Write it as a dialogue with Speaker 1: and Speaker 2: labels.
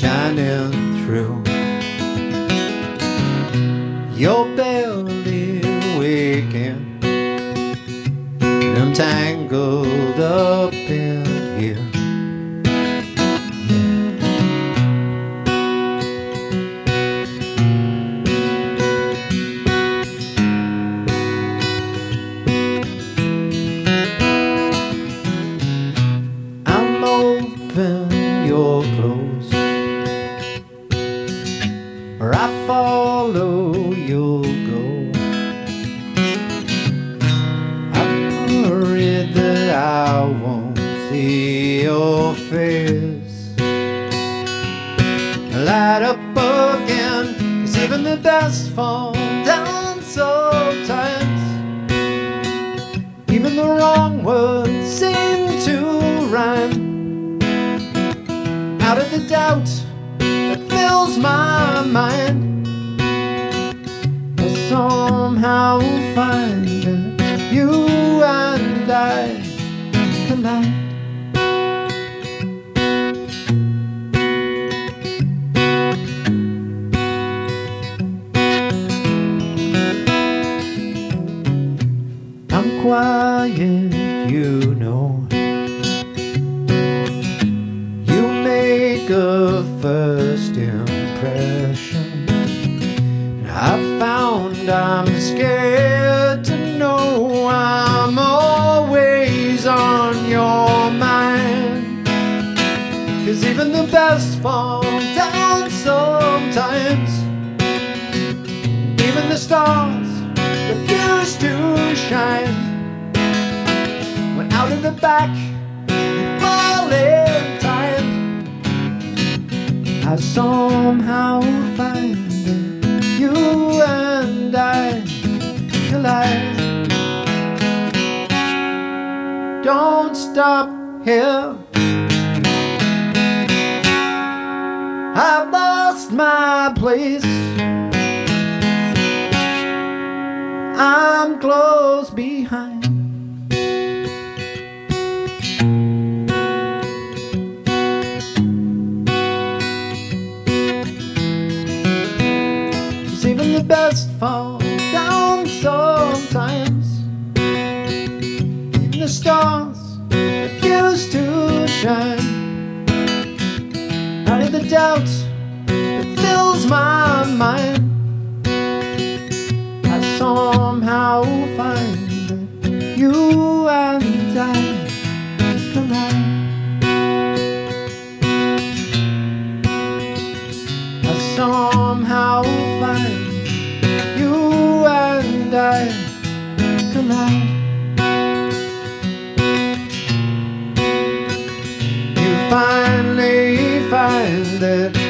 Speaker 1: shining through your belly waking, and I'm tangled up in you. I'm open, you're close, where I follow, you'll go. I'm worried that I won't see your face light up again, 'cause even the best fall down sometimes. Even the wrong words seem to rhyme out of the doubt that fills my mind. I somehow find that you and I collide. I'm quiet, you know. You make a first impression. I found I'm scared to know I'm always on your mind. 'Cause even the best fall down sometimes. Even the stars refuse to shine. When out of the back you fall in time, I somehow find that you and I collide. Don't stop here, I've lost my place. I'm close behind. 'Cause even the best fall down sometimes. Even the stars refuse to shine out of the doubt that fills my mind. I somehow find that you and I collide. I somehow find you and I collide. You finally find that